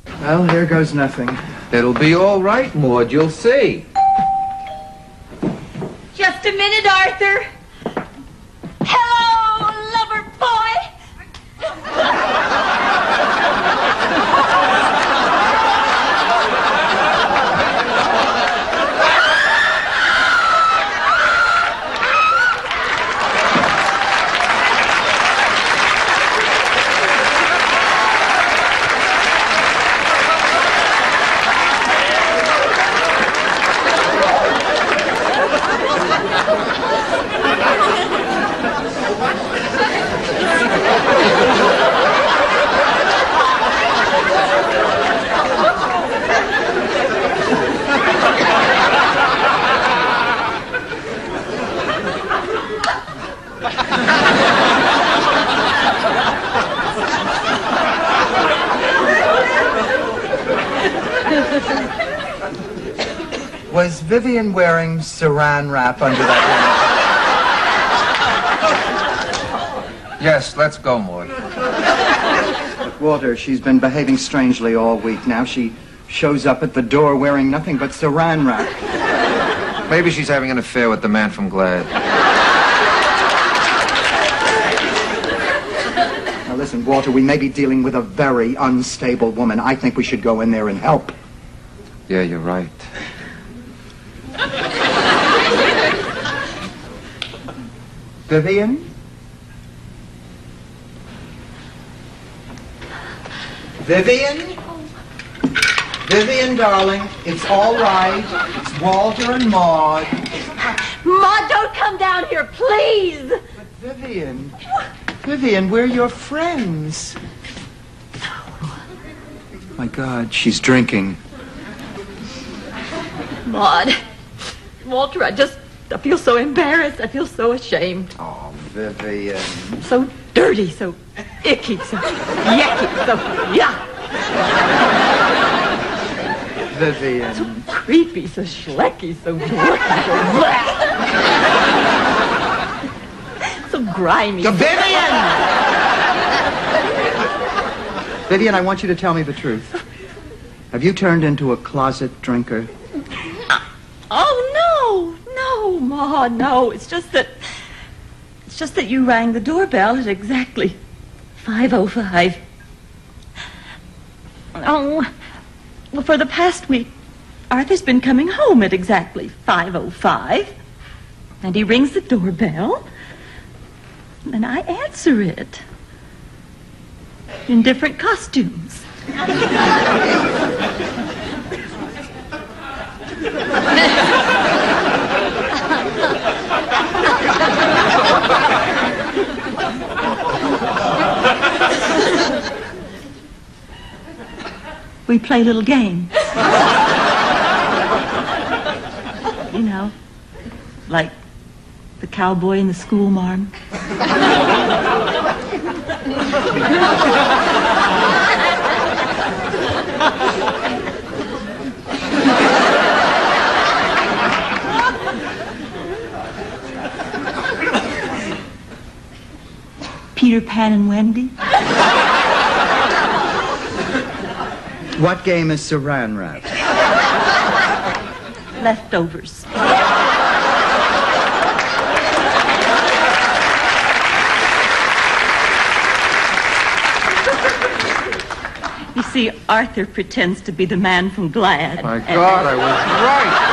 Well, here goes nothing. It'll be all right, Maud. You'll see. Just a minute, Arthur. Hello, lover boy. Was Vivian wearing saran wrap under that one? Yes, let's go, Maud. Look, Walter, she's been behaving strangely all week. Now she shows up at the door wearing nothing but saran wrap. Maybe she's having an affair with the man from Glad. Now listen, Walter, we may be dealing with a very unstable woman. I think we should go in there and help. Yeah, you're right. Vivian? Vivian? Vivian, darling, it's all right. It's Walter and Maud. Maud, don't come down here, please. But Vivian, we're your friends. My God, she's drinking. Maud, Walter, I feel so embarrassed. I feel so ashamed. Oh, Vivian. So dirty, so icky, so yucky, so yuck. Vivian. So creepy, so schlecky, so dorky, so blah. So grimy. Vivian! Vivian, I want you to tell me the truth. Have you turned into a closet drinker? Oh, no, Maud, no. It's just that you rang the doorbell at exactly 5:05. Oh, well, for the past week, Arthur's been coming home at exactly 5:05. And he rings the doorbell, and I answer it. In different costumes. We play little games. You know, like the cowboy and the schoolmarm. Peter Pan and Wendy. What game is saran wrap? Leftovers. You see, Arthur pretends to be the man from Glad. My God, I was right.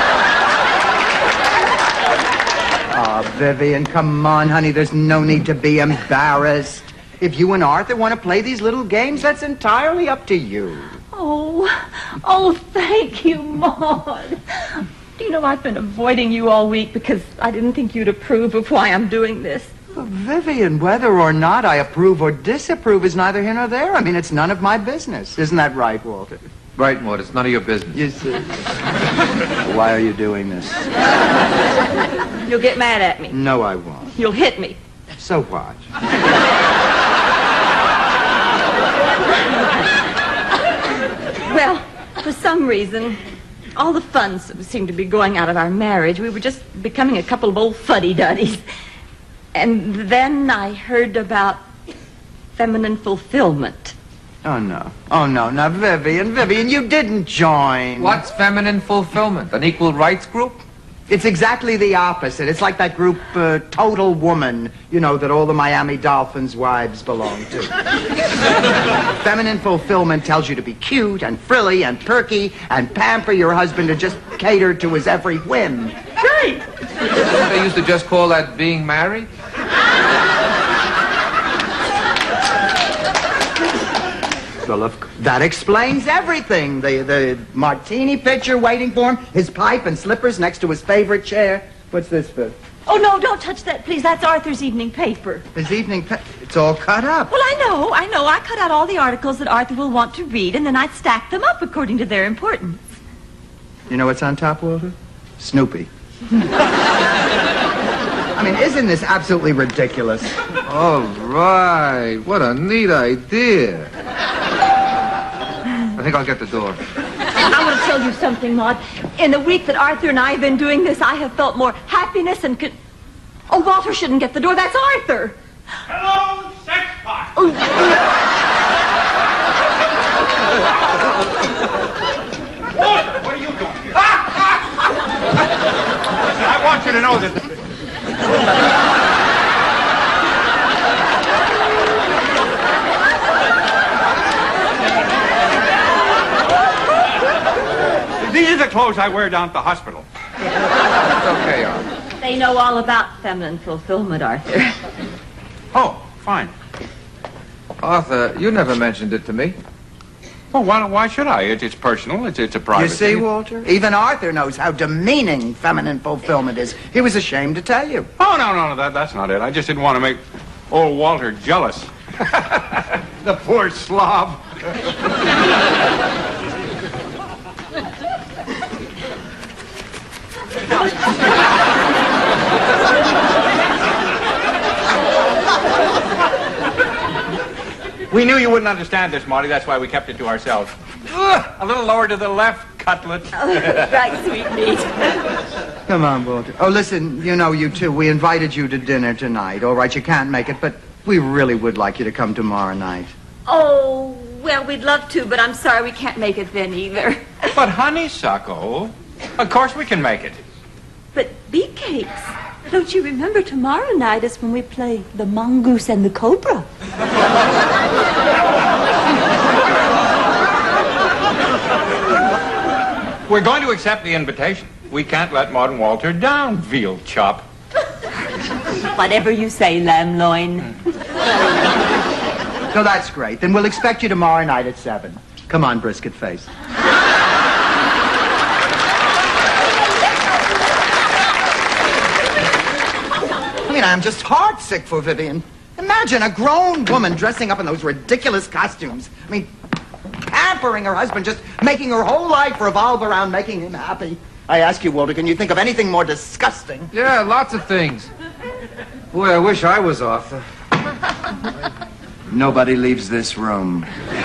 Oh, Vivian, come on, honey. There's no need to be embarrassed. If you and Arthur want to play these little games, that's entirely up to you. Oh, thank you, Maud. Do you know, I've been avoiding you all week because I didn't think you'd approve of why I'm doing this. Well, Vivian, whether or not I approve or disapprove is neither here nor there. I mean, it's none of my business. Isn't that right, Walter? Right, Maud. It's none of your business. You see. Why are you doing this? You'll get mad at me. No, I won't. You'll hit me. So what? Well, for some reason, all the fun seemed to be going out of our marriage. We were just becoming a couple of old fuddy-duddies. And then I heard about feminine fulfillment. Oh, no. Oh, no. Now, Vivian, you didn't join. What's feminine fulfillment? An equal rights group? It's exactly the opposite. It's like that group, Total Woman, you know, that all the Miami Dolphins' wives belong to. Feminine fulfillment tells you to be cute and frilly and perky and pamper your husband and just cater to his every whim. Right. They used to just call that being married? Well, that explains everything. The martini pitcher waiting for him, his pipe and slippers next to his favorite chair. What's this for? Oh, no, don't touch that, please. That's Arthur's evening paper. His evening it's all cut up. Well, I know. I cut out all the articles that Arthur will want to read, and then I stack them up according to their importance. You know what's on top, Walter? Snoopy. I mean, isn't this absolutely ridiculous? All right. What a neat idea. I think I'll get the door. I want to tell you something, Maud. In the week that Arthur and I have been doing this, I have felt more happiness and... Oh, Walter shouldn't get the door. That's Arthur. Hello, sex pot. Walter, what are you doing here? I want you to know that... These are the clothes I wear down at the hospital. It's okay, Arthur. They know all about feminine fulfillment, Arthur. Oh, fine. Arthur, you never mentioned it to me. Well, why should I? It's personal. It's a private You see, thing. Walter? Even Arthur knows how demeaning feminine fulfillment is. He was ashamed to tell you. Oh, no, that's not it. I just didn't want to make old Walter jealous. The poor slob. We knew you wouldn't understand this, Marty. That's why we kept it to ourselves. A little lower to the left, cutlet. Right, sweet meat. Come on, Walter. Oh, listen, you know, you two, we invited you to dinner tonight. All right, you can't make it, but we really would like you to come tomorrow night. Oh, well, we'd love to, but I'm sorry we can't make it then either. But honeysuckle, of course we can make it. But beet cakes. Don't you remember tomorrow night is when we play the mongoose and the cobra? We're going to accept the invitation. We can't let Maud and Walter down, veal chop. Whatever you say, lamb loin. So that's great. Then we'll expect you tomorrow night at 7. Come on, brisket face. I mean, I'm just heartsick for Vivian. Imagine a grown woman dressing up in those ridiculous costumes. I mean, pampering her husband, just making her whole life revolve around making him happy. I ask you, Walter, can you think of anything more disgusting? Yeah, lots of things. Boy, I wish I was Arthur. Nobody leaves this room.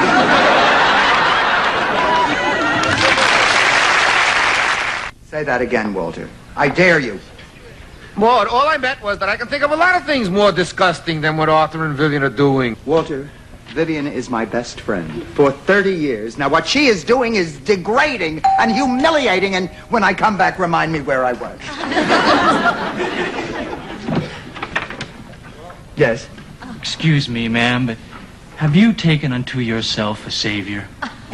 Say that again, Walter. I dare you. Maud, all I meant was that I can think of a lot of things more disgusting than what Arthur and Vivian are doing. Walter, Vivian is my best friend for 30 years. Now, what she is doing is degrading and humiliating, and when I come back, remind me where I was. Yes? Excuse me, ma'am, but have you taken unto yourself a savior?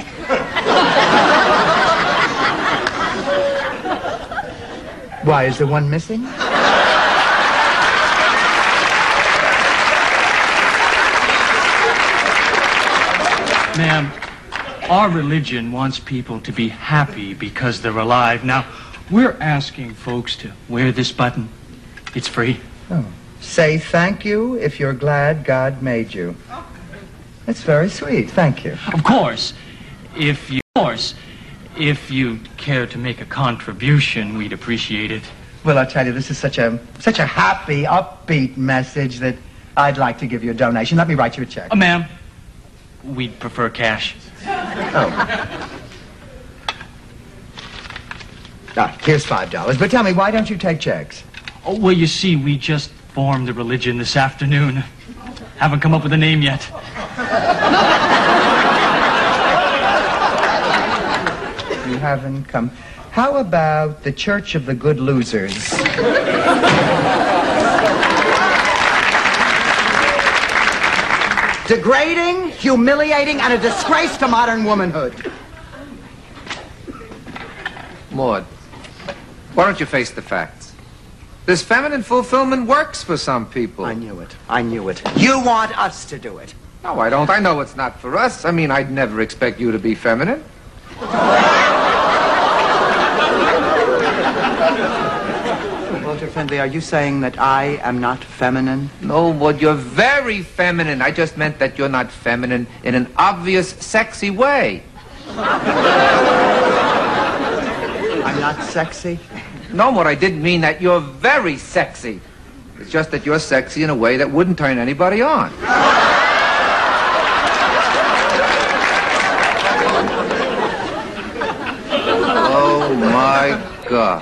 Why, is there one missing? Ma'am, our religion wants people to be happy because they're alive. Now, we're asking folks to wear this button. It's free. Oh. Say thank you if you're glad God made you. That's very sweet. Thank you. Of course, if you'd care to make a contribution, we'd appreciate it. Well, I'll tell you, this is such a happy, upbeat message that I'd like to give you a donation. Let me write you a check. Ma'am, we'd prefer cash. Oh. Here's $5. But tell me, why don't you take checks? Oh, well, you see, we just formed the religion this afternoon. Haven't come up with a name yet. haven't come. How about the Church of the Good Losers? Degrading, humiliating, and a disgrace to modern womanhood. Maud, why don't you face the facts? This feminine fulfillment works for some people. I knew it. I knew it. You want us to do it. No, I don't. I know it's not for us. I mean, I'd never expect you to be feminine. Walter Findlay, are you saying that I am not feminine? No, Maud, you're very feminine. I just meant that you're not feminine in an obvious, sexy way. I'm not sexy? No, Maud, I didn't mean that. You're very sexy. It's just that you're sexy in a way that wouldn't turn anybody on. Oh, my God.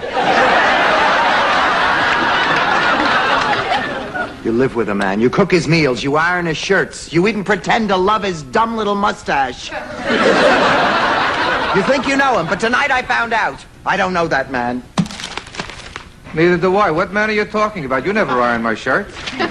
You live with a man. You cook his meals. You iron his shirts. You even pretend to love his dumb little mustache. You think you know him, but tonight I found out. I don't know that man. Neither do I. What man are you talking about? You never iron my shirt.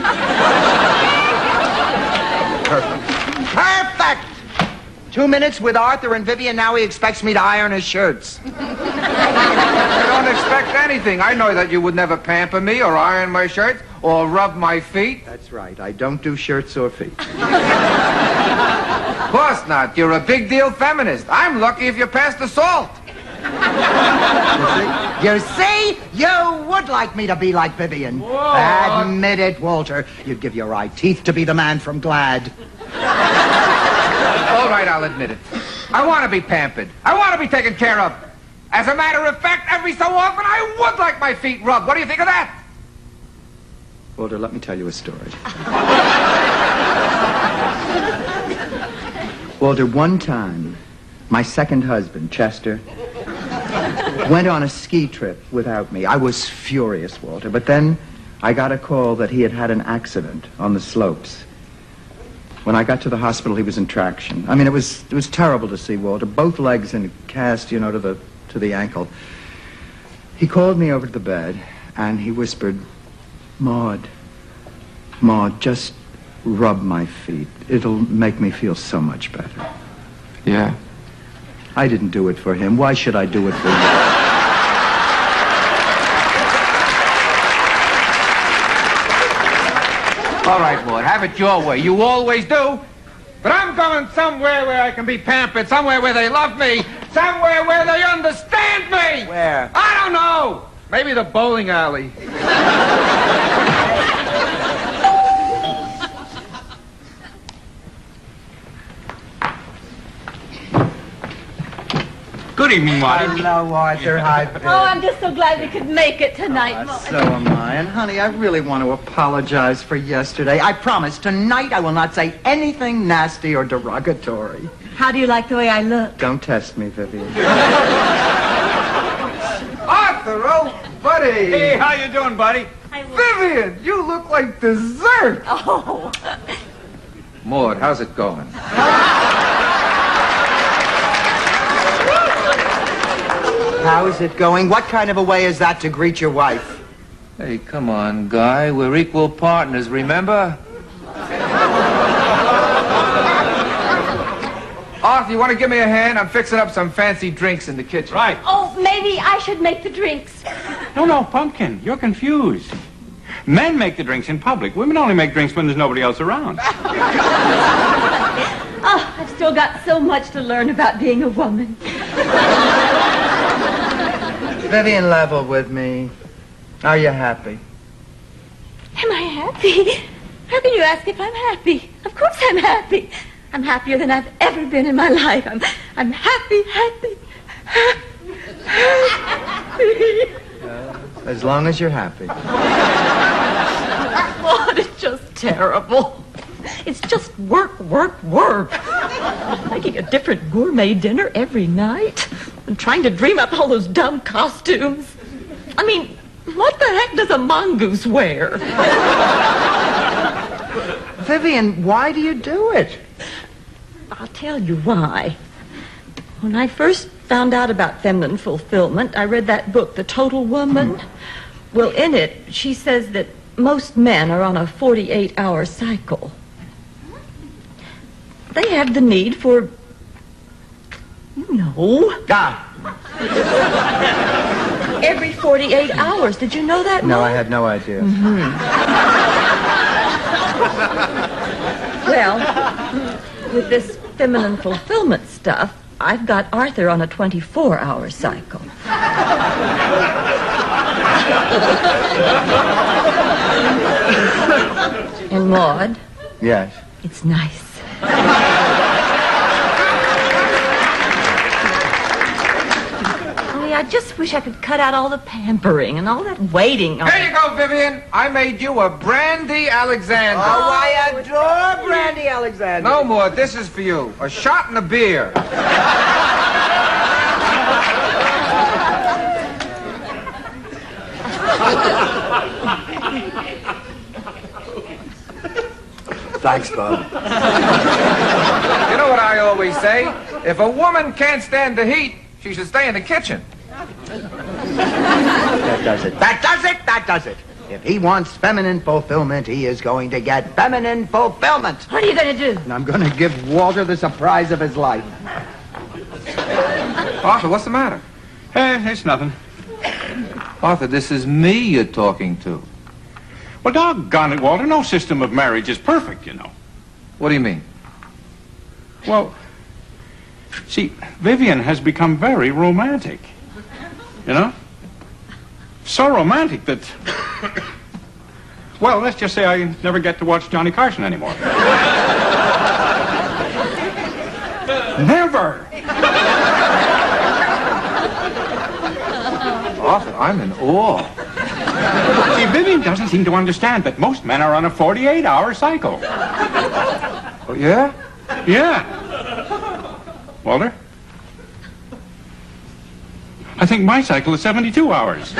Perfect! 2 minutes with Arthur and Vivian, now he expects me to iron his shirts. I don't expect anything. I know that you would never pamper me or iron my shirts or rub my feet. That's right. I don't do shirts or feet. Of course not. You're a big deal feminist. I'm lucky if you pass the salt. You see? You would like me to be like Vivian. Whoa. Admit it, Walter. You'd give your eye teeth to be the man from Glad. All right, I'll admit it. I want to be pampered. I want to be taken care of. As a matter of fact, every so often I would like my feet rubbed. What do you think of that? Walter, let me tell you a story. Walter, one time, my second husband, Chester, went on a ski trip without me. I was furious, Walter, but then I got a call that he had had an accident on the slopes. When I got to the hospital, he was in traction. I mean, it was terrible to see Walter. Both legs in a cast, you know, to the ankle. He called me over to the bed, and he whispered, Maud, just rub my feet. It'll make me feel so much better. Yeah. I didn't do it for him. Why should I do it for you? All right, Maud, have it your way. You always do. But I'm going somewhere where I can be pampered, somewhere where they love me, somewhere where they understand me. Where? I don't know. Maybe the bowling alley. Good evening, Marty. Hello, Arthur. Hi, Viv. Oh, I'm just so glad we could make it tonight, Maud. So am I. And, honey, I really want to apologize for yesterday. I promise, tonight I will not say anything nasty or derogatory. How do you like the way I look? Don't test me, Vivian. Arthur, oh, buddy. Hey, how you doing, buddy? Vivian, you look like dessert. Oh. Maud, how's it going? How is it going? What kind of a way is that to greet your wife? Hey, come on, Guy. We're equal partners, remember? Arthur, you want to give me a hand? I'm fixing up some fancy drinks in the kitchen. Right. Oh, maybe I should make the drinks. No, Pumpkin, you're confused. Men make the drinks in public. Women only make drinks when there's nobody else around. Oh, I've still got so much to learn about being a woman. Vivian, level with me. Are you happy? Am I happy? How can you ask if I'm happy? Of course I'm happy. I'm happier than I've ever been in my life. I'm happy. As long as you're happy. Oh, it's just terrible. It's just work. Making a different gourmet dinner every night. And trying to dream up all those dumb costumes. I mean, what the heck does a mongoose wear? Vivian, why do you do it? I'll tell you why. When I first found out about feminine fulfillment, I read that book, The Total Woman. Well, in it, she says that most men are on a 48-hour cycle. They have the need for, every 48 hours. Did you know that, No, Mom? I had no idea. Well, with this feminine fulfillment stuff, I've got Arthur on a 24-hour cycle. And Maud, Yes. it's nice. Only I just wish I could cut out all the pampering and all that waiting. Here you go, Vivian. I made you a Brandy Alexander. Oh, I adore Brandy Alexander. No more. This is for you. A shot and a beer. Thanks, Bob. You know what I always say? If a woman can't stand the heat, she should stay in the kitchen. That does it. That does it. That does it. If he wants feminine fulfillment, he is going to get feminine fulfillment. What are you going to do? And I'm going to give Walter the surprise of his life. Arthur, what's the matter? It's nothing. Arthur, this is me you're talking to. Well, doggone it, Walter, no system of marriage is perfect, you know. What do you mean? Well, see, Vivian has become very romantic. You know? So romantic that... Well, let's just say I never get to watch Johnny Carson anymore. Never! Arthur, I'm in awe. See, Vivian doesn't seem to understand that most men are on a 48-hour cycle. Oh, yeah? Yeah. Walter? I think my cycle is 72 hours.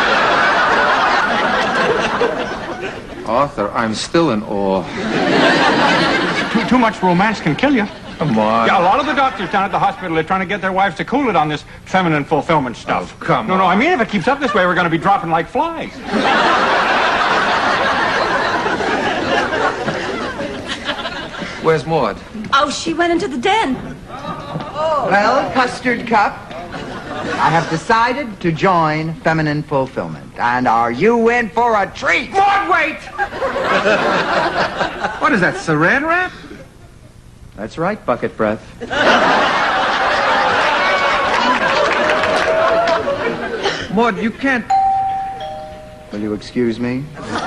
Arthur, I'm still in awe. Too much romance can kill you. Come on. Yeah, a lot of the doctors down at the hospital are trying to get their wives to cool it on this feminine fulfillment stuff. Oh, come No, I mean, if it keeps up this way, we're going to be dropping like flies. Where's Maud? Oh, she went into the den. Well, Custard Cup, I have decided to join feminine fulfillment. And are you in for a treat? Maud, wait! What is that, saran wrap? That's right, Bucket Breath. Maud, you can't... Will you excuse me?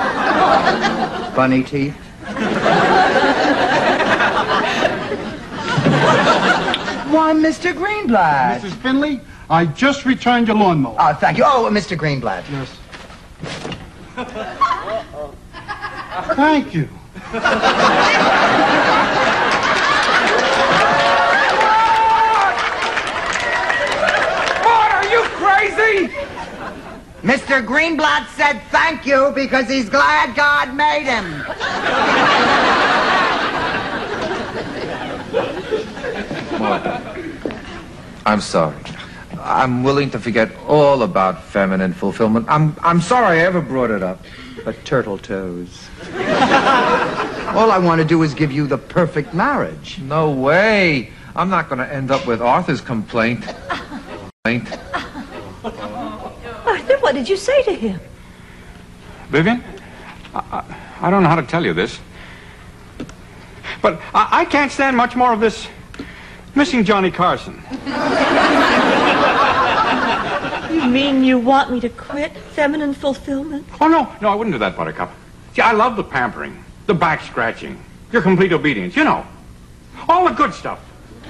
Bunny teeth? Why, Mr. Greenblatt. Mrs. Finley, I just returned your lawnmower. Oh, thank you. Oh, Mr. Greenblatt. Yes. Thank you. Maud, are you crazy? Mr. Greenblatt said thank you because he's glad God made him. Maud, I'm sorry. I'm willing to forget all about feminine fulfillment. I'm sorry I ever brought it up. But turtle toes. All I want to do is give you the perfect marriage. No way. I'm not going to end up with Arthur's complaint. Arthur, what did you say to him? Vivian, I don't know how to tell you this, but I can't stand much more of this missing Johnny Carson. You mean you want me to quit feminine fulfillment? Oh, no, I wouldn't do that, Buttercup. See, I love the pampering, the back scratching, your complete obedience, you know. All the good stuff.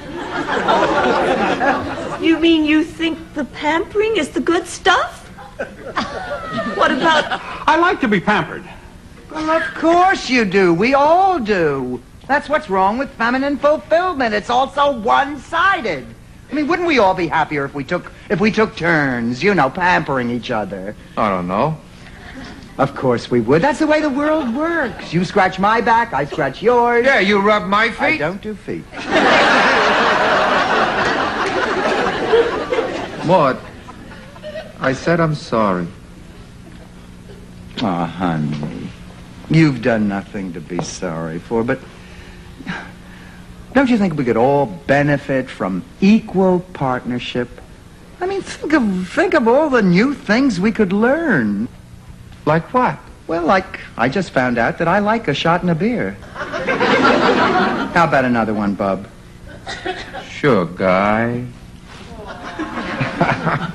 You mean you think the pampering is the good stuff? What about... I like to be pampered. Well, of course you do. We all do. That's what's wrong with feminine fulfillment. It's also one-sided. I mean, wouldn't we all be happier if we took turns, you know, pampering each other? I don't know. Of course we would. That's the way the world works. You scratch my back, I scratch yours. Yeah, you rub my I feet. don't do feet. Maud, I said I'm sorry. Oh, honey, you've done nothing to be sorry for, but don't you think we could all benefit from equal partnership? I mean, think of all the new things we could learn. Like what? Well, like, I just found out that I like a shot and a beer. How about another one, Bub? Sure, guy.